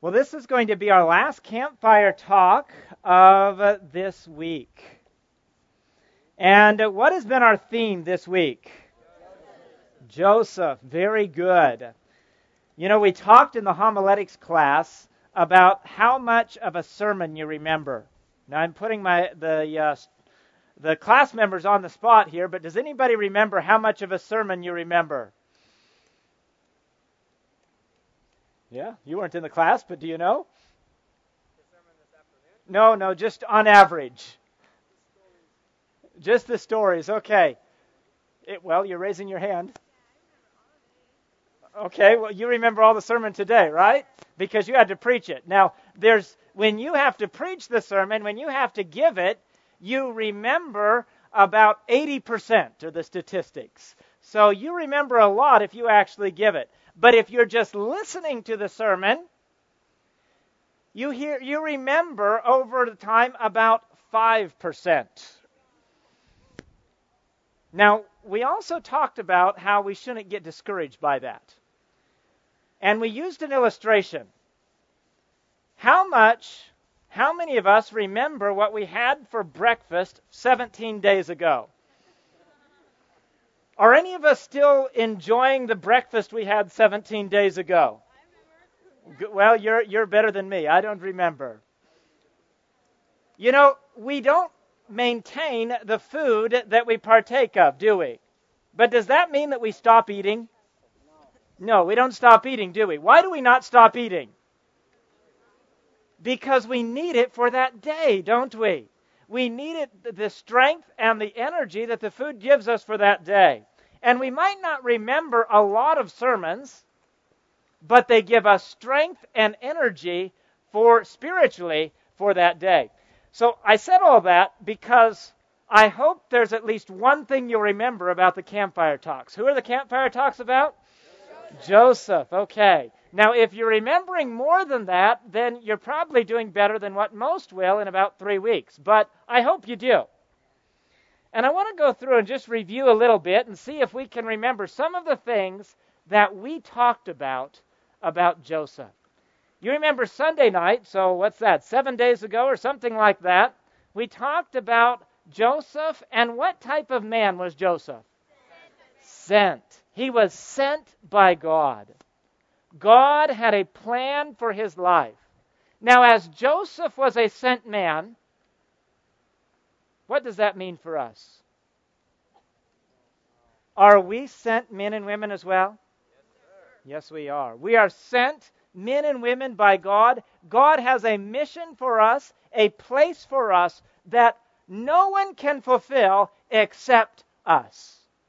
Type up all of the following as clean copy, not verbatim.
Well, this is going to be our last campfire talk of this week. And what has been our theme this week? Joseph. Very good. You know, we talked in the homiletics class about how much of a sermon you remember. Now, I'm putting the class members on the spot here, but does anybody remember how much of a sermon you remember? Yeah, you weren't in the class, but do you know? The sermon this afternoon? No, just on average. Just the stories, okay. Well, you're raising your hand. Okay, well, you remember all the sermon today, right? Because you had to preach it. Now, when you have to preach the sermon, when you have to give it, you remember about 80% of the statistics. So you remember a lot if you actually give it. But if you're just listening to the sermon, you remember over the time about 5%. Now, we also talked about how we shouldn't get discouraged by that. And we used an illustration. How many of us remember what we had for breakfast 17 days ago? Are any of us still enjoying the breakfast we had 17 days ago? Well, you're better than me. I don't remember. You know, we don't maintain the food that we partake of, do we? But does that mean that we stop eating? No, we don't stop eating, do we? Why do we not stop eating? Because we need it for that day, don't we? We need it, the strength and the energy that the food gives us for that day. And we might not remember a lot of sermons, but they give us strength and energy spiritually for that day. So I said all that because I hope there's at least one thing you'll remember about the campfire talks. Who are the campfire talks about? Joseph. Okay. Now, if you're remembering more than that, then you're probably doing better than what most will in about 3 weeks. But I hope you do. And I want to go through and just review a little bit and see if we can remember some of the things that we talked about Joseph. You remember Sunday night, so what's that, 7 days ago or something like that, we talked about Joseph, and what type of man was Joseph? Sent. He was sent by God. God had a plan for his life. Now, as Joseph was a sent man, what does that mean for us? Are we sent men and women as well? Yes, we are. We are sent men and women by God. God has a mission for us, a place for us that no one can fulfill except us.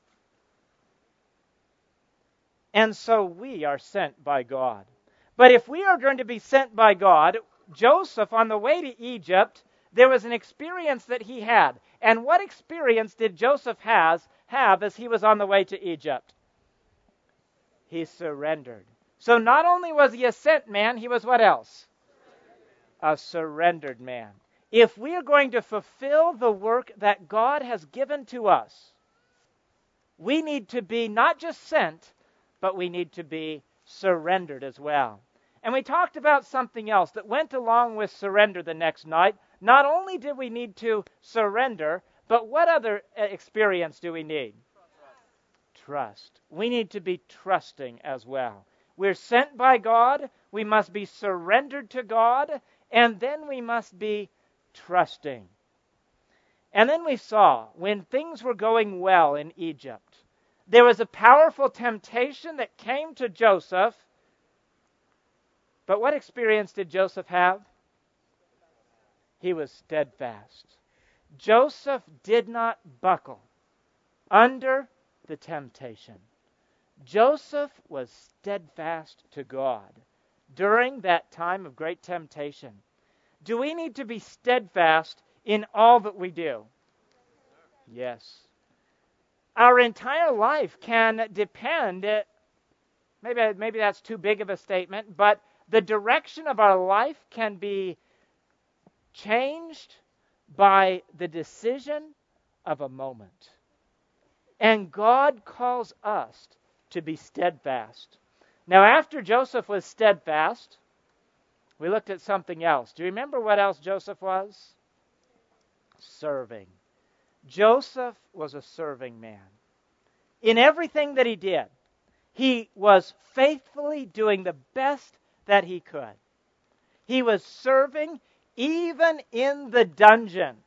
And so we are sent by God. But if we are going to be sent by God, Joseph, on the way to Egypt, there was an experience that he had. And what experience did Joseph have as he was on the way to Egypt? He surrendered. So not only was he a sent man, he was what else? A surrendered man. If we are going to fulfill the work that God has given to us, we need to be not just sent, but we need to be surrendered as well. And we talked about something else that went along with surrender the next night. Not only did we need to surrender, but what other experience do we need? Trust. We need to be trusting as well. We're sent by God, we must be surrendered to God, and then we must be trusting. And then we saw, when things were going well in Egypt, there was a powerful temptation that came to Joseph. But what experience did Joseph have? He was steadfast. Joseph did not buckle under the temptation. Joseph was steadfast to God during that time of great temptation. Do we need to be steadfast in all that we do? Yes. Our entire life can depend, maybe that's too big of a statement, but the direction of our life can be changed by the decision of a moment. And God calls us to be steadfast. Now, after Joseph was steadfast, We looked at something else. Do you remember what else Joseph was? Serving. Joseph was a serving man. In everything that he did, he was faithfully doing the best that he could. He was serving even in the dungeon.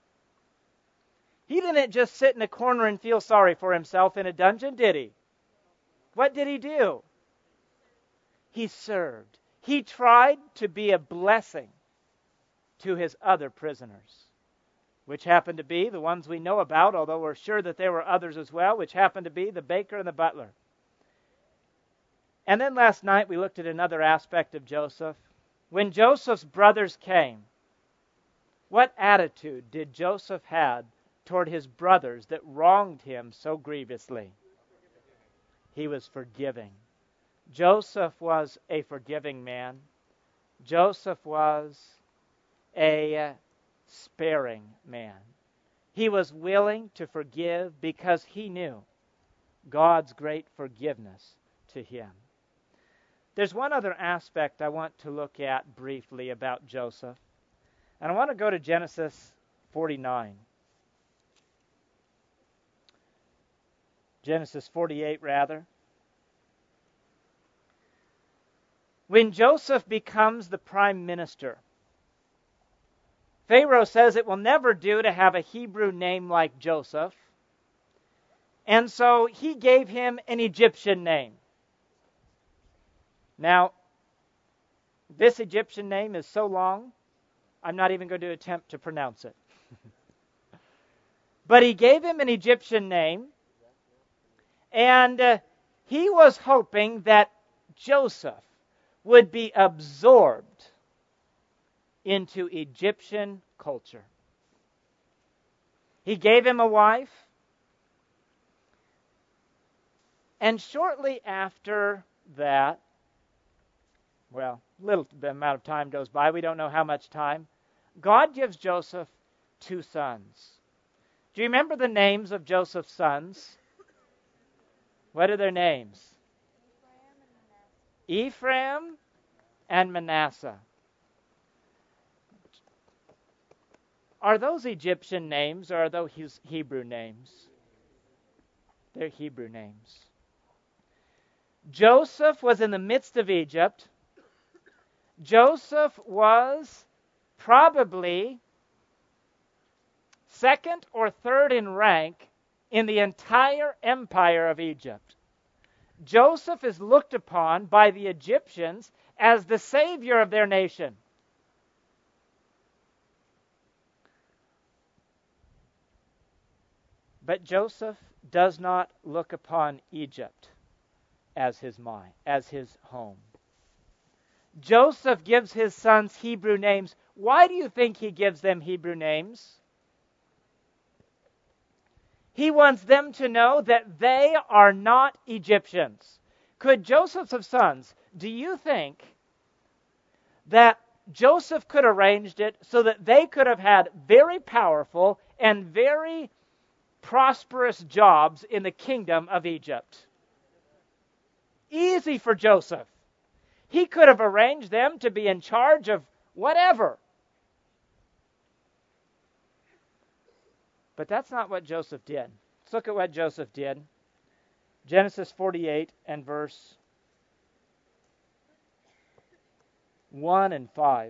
He didn't just sit in a corner and feel sorry for himself in a dungeon, did he? What did he do? He served. He tried to be a blessing to his other prisoners, which happened to be the ones we know about, although we're sure that there were others as well, which happened to be the baker and the butler. And then last night we looked at another aspect of Joseph. When Joseph's brothers came, what attitude did Joseph have toward his brothers that wronged him so grievously? He was forgiving. Joseph was a forgiving man. Joseph was a sparing man. He was willing to forgive because he knew God's great forgiveness to him. There's one other aspect I want to look at briefly about Joseph. And I want to go to Genesis 49. Genesis 48, rather. When Joseph becomes the prime minister, Pharaoh says it will never do to have a Hebrew name like Joseph. And so he gave him an Egyptian name. Now, this Egyptian name is so long, I'm not even going to attempt to pronounce it. But he gave him an Egyptian name, and he was hoping that Joseph would be absorbed into Egyptian culture. He gave him a wife, and shortly after that, well, little amount of time goes by. We don't know how much time. God gives Joseph 2 sons. Do you remember the names of Joseph's sons? What are their names? Ephraim and Manasseh. Are those Egyptian names or are those Hebrew names? They're Hebrew names. Joseph was in the midst of Egypt. Joseph was probably second or third in rank in the entire empire of Egypt. Joseph is looked upon by the Egyptians as the savior of their nation. But Joseph does not look upon Egypt as his home. Joseph gives his sons Hebrew names. Why do you think he gives them Hebrew names? He wants them to know that they are not Egyptians. Could Joseph's sons, do you think that Joseph could have arranged it so that they could have had very powerful and very prosperous jobs in the kingdom of Egypt? Easy for Joseph. He could have arranged them to be in charge of whatever. But that's not what Joseph did. Let's look at what Joseph did. Genesis 48 and verse 1 and 5.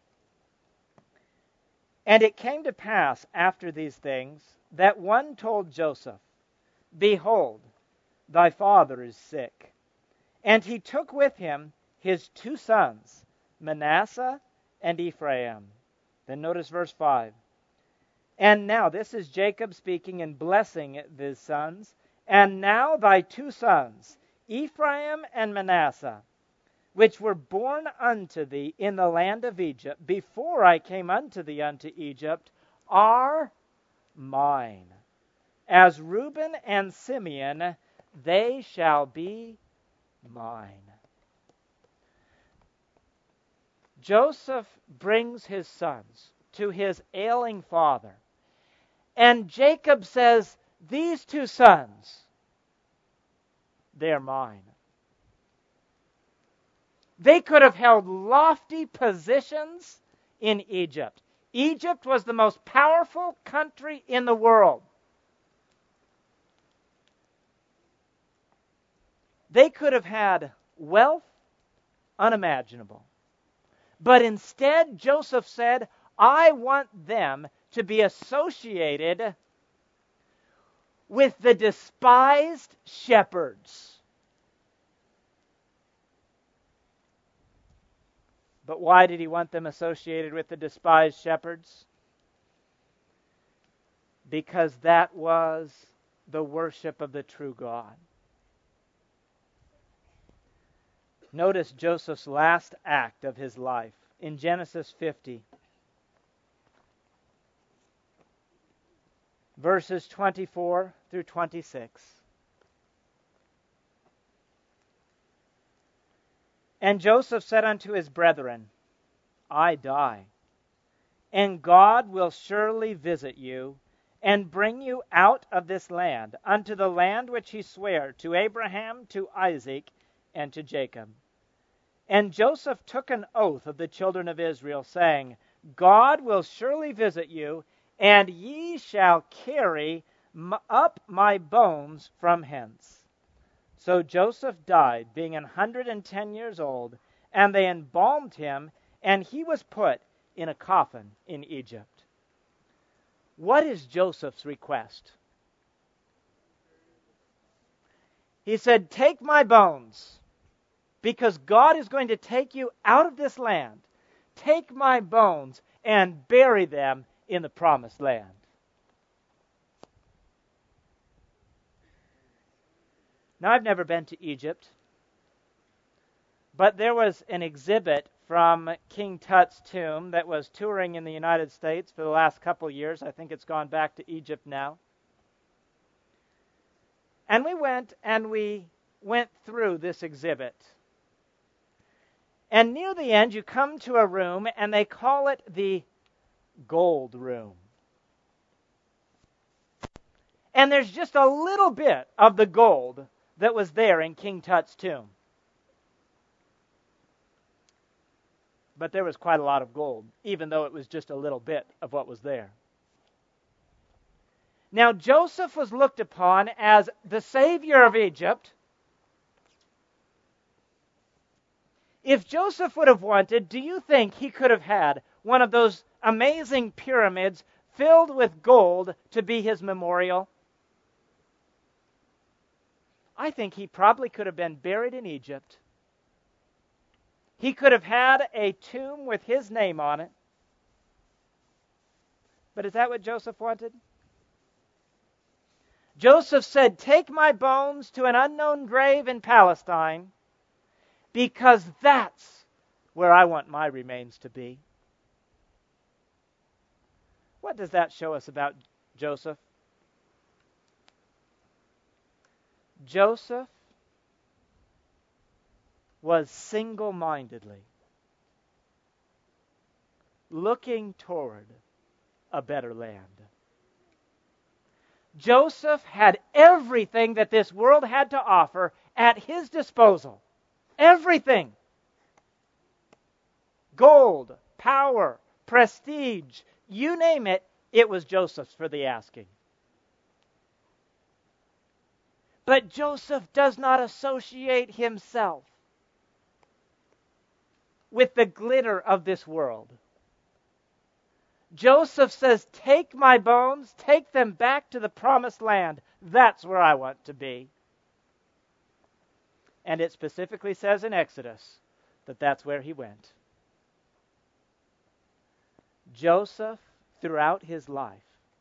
And it came to pass after these things that one told Joseph, Behold, thy father is sick. And he took with him his 2 sons, Manasseh and Ephraim. Then notice verse 5. And now, this is Jacob speaking and blessing his sons. And now thy 2 sons, Ephraim and Manasseh, which were born unto thee in the land of Egypt, before I came unto thee unto Egypt, are mine. As Reuben and Simeon, they shall be mine. Joseph brings his sons to his ailing father. And Jacob says, these 2 sons, they're mine. They could have held lofty positions in Egypt. Egypt was the most powerful country in the world. They could have had wealth unimaginable. But instead, Joseph said, I want them to be associated with the despised shepherds. But why did he want them associated with the despised shepherds? Because that was the worship of the true God. Notice Joseph's last act of his life in Genesis 50, verses 24 through 26. And Joseph said unto his brethren, I die, and God will surely visit you, and bring you out of this land, unto the land which he sware to Abraham, to Isaac, and to Jacob. And Joseph took an oath of the children of Israel, saying, God will surely visit you, and ye shall carry up my bones from hence. So Joseph died, being 110 years old, and they embalmed him, and he was put in a coffin in Egypt. What is Joseph's request? He said, take my bones, because God is going to take you out of this land. Take my bones and bury them in the promised land. Now, I've never been to Egypt, but there was an exhibit from King Tut's tomb that was touring in the United States for the last couple years. I think it's gone back to Egypt now. And we went through this exhibit. And near the end, you come to a room, and they call it the gold room. And there's just a little bit of the gold that was there in King Tut's tomb. But there was quite a lot of gold, even though it was just a little bit of what was there. Now, Joseph was looked upon as the savior of Egypt. If Joseph would have wanted, do you think he could have had one of those amazing pyramids filled with gold to be his memorial? I think he probably could have been buried in Egypt. He could have had a tomb with his name on it. But is that what Joseph wanted? Joseph said, take my bones to an unknown grave in Palestine, because that's where I want my remains to be. What does that show us about Joseph? Joseph was single-mindedly looking toward a better land. Joseph had everything that this world had to offer at his disposal. Everything. Gold, power, prestige, you name it, it was Joseph's for the asking. But Joseph does not associate himself with the glitter of this world. Joseph says, take my bones, take them back to the promised land. That's where I want to be. And it specifically says in Exodus that that's where he went. Joseph, throughout his life,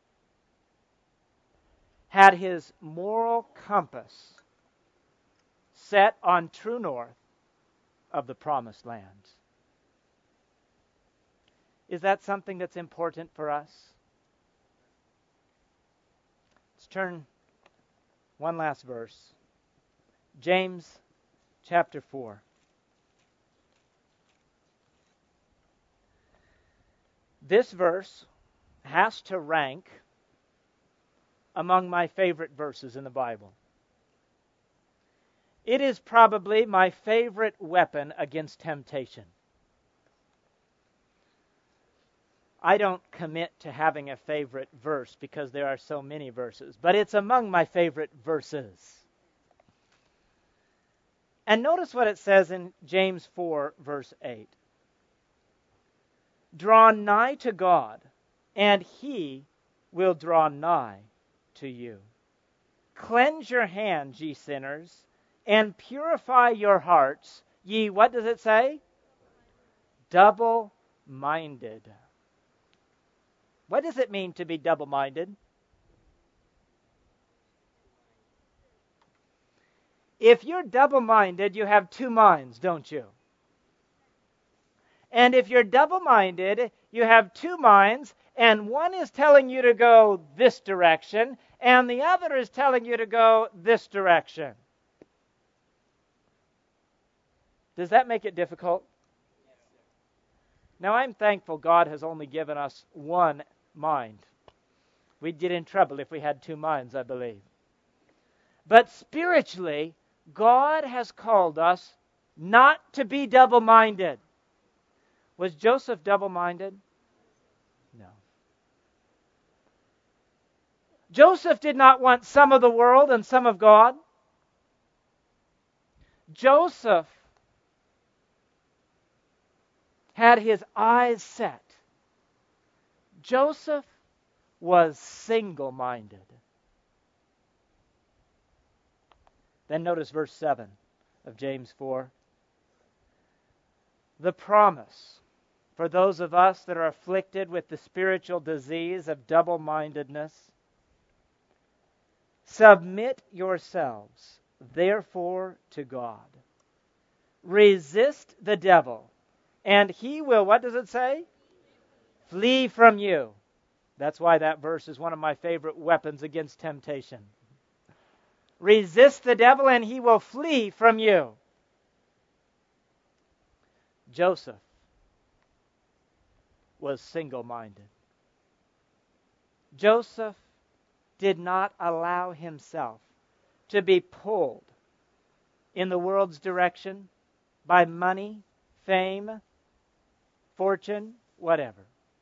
had his moral compass set on true north of the promised land. Is that something that's important for us? Let's turn one last verse. James chapter 4. This verse has to rank among my favorite verses in the Bible. It is probably my favorite weapon against temptation. I don't commit to having a favorite verse because there are so many verses, but it's among my favorite verses. And notice what it says in James 4, verse 8. Draw nigh to God, and He will draw nigh to you. Cleanse your hands, ye sinners, and purify your hearts, ye, what does it say? Double-minded. What does it mean to be double-minded? If you're double-minded, you have two minds, don't you? And if you're double-minded, you have two minds, and one is telling you to go this direction, and the other is telling you to go this direction. Does that make it difficult? Now, I'm thankful God has only given us one mind. We'd get in trouble if we had two minds, I believe. But spiritually, God has called us not to be double-minded. Was Joseph double-minded? No. Joseph did not want some of the world and some of God. Joseph had his eyes set. Joseph was single-minded. Then notice verse 7 of James 4. The promise for those of us that are afflicted with the spiritual disease of double-mindedness. Submit yourselves, therefore, to God. Resist the devil, and he will, what does it say? Flee from you. That's why that verse is one of my favorite weapons against temptation. Resist the devil, and he will flee from you. Joseph was single-minded. Joseph did not allow himself to be pulled in the world's direction by money, fame, fortune, whatever.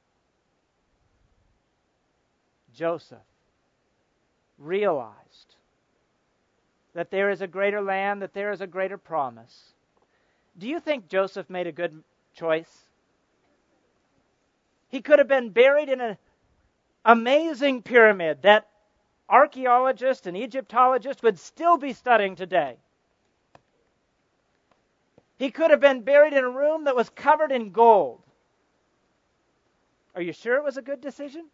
Joseph realized that there is a greater land, that there is a greater promise. Do you think Joseph made a good choice? He could have been buried in an amazing pyramid that archaeologists and Egyptologists would still be studying today. He could have been buried in a room that was covered in gold. Are you sure it was a good decision?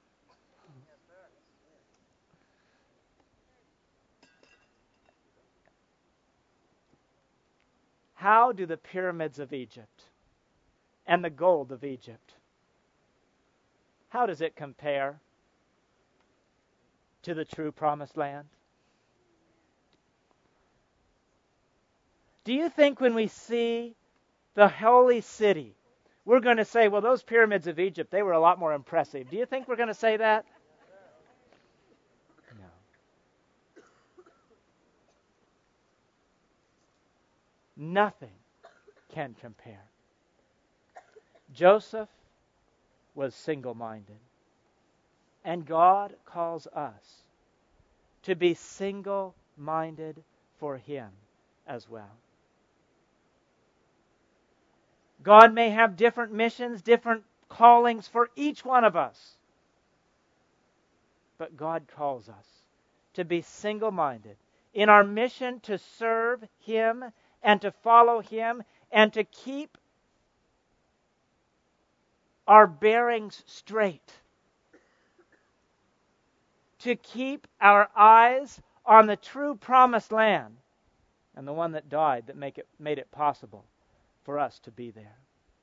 How do the pyramids of Egypt and the gold of Egypt, how does it compare to the true promised land? Do you think when we see the holy city, we're going to say, well, those pyramids of Egypt, they were a lot more impressive? Do you think we're going to say that? No. Nothing can compare. Joseph was single-minded. And God calls us to be single-minded for Him as well. God may have different missions, different callings for each one of us. But God calls us to be single-minded in our mission to serve Him and to follow Him and to keep our bearings straight. To keep our eyes on the true promised land and the one that died that made it possible for us to be there.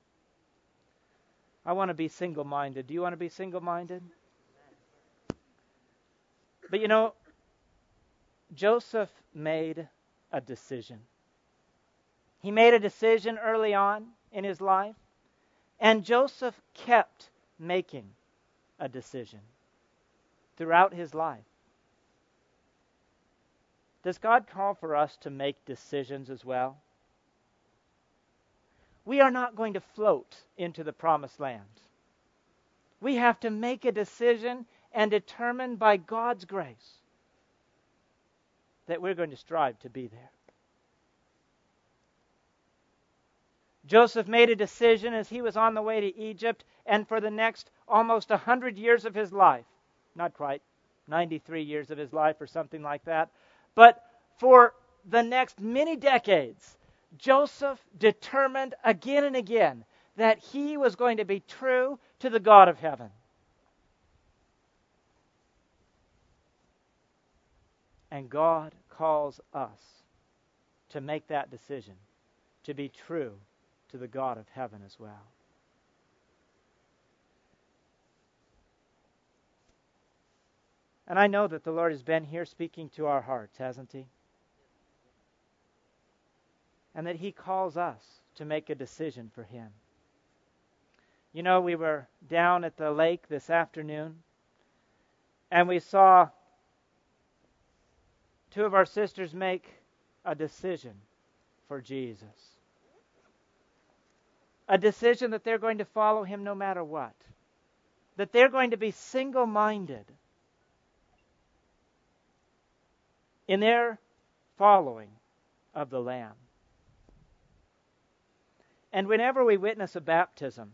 I want to be single-minded. Do you want to be single-minded? But you know, Joseph made a decision. He made a decision early on in his life, and Joseph kept making a decision throughout his life. does God call for us to make decisions as well? We are not going to float into the promised land. We have to make a decision and determine by God's grace that we're going to strive to be there. Joseph made a decision as he was on the way to Egypt, and for the next almost 100 years of his life, not quite, 93 years of his life or something like that, but for the next many decades, Joseph determined again and again that he was going to be true to the God of heaven. And God calls us to make that decision, to be true to the God of heaven as well. And I know that the Lord has been here speaking to our hearts, hasn't He? And that He calls us to make a decision for Him. You know, we were down at the lake this afternoon, and we saw two of our sisters make a decision for Jesus. A decision that they're going to follow Him no matter what. That they're going to be single-minded in their following of the Lamb. And whenever we witness a baptism,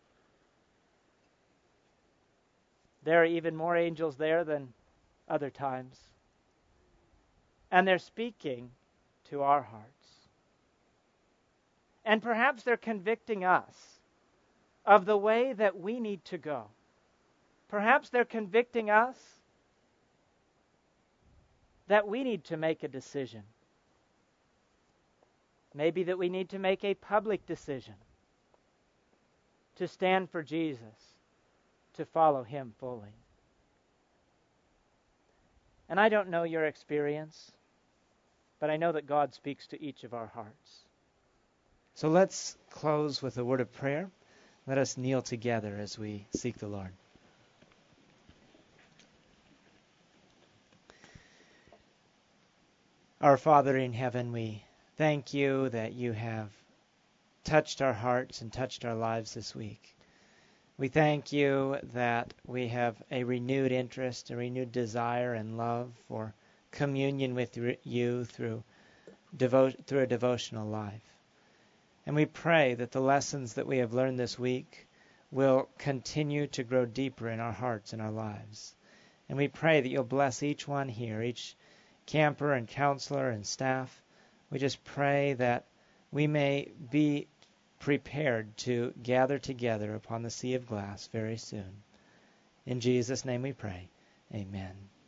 there are even more angels there than other times. And they're speaking to our hearts. And perhaps they're convicting us of the way that we need to go. Perhaps they're convicting us that we need to make a decision. Maybe that we need to make a public decision to stand for Jesus, to follow Him fully. And I don't know your experience, but I know that God speaks to each of our hearts. So let's close with a word of prayer. Let us kneel together as we seek the Lord. Our Father in heaven, we thank You that You have touched our hearts and touched our lives this week. We thank You that we have a renewed interest, a renewed desire and love for communion with You through a devotional life. And we pray that the lessons that we have learned this week will continue to grow deeper in our hearts and our lives. And we pray that You'll bless each one here, each camper and counselor and staff. We just pray that we may be prepared to gather together upon the sea of glass very soon. In Jesus' name we pray. Amen.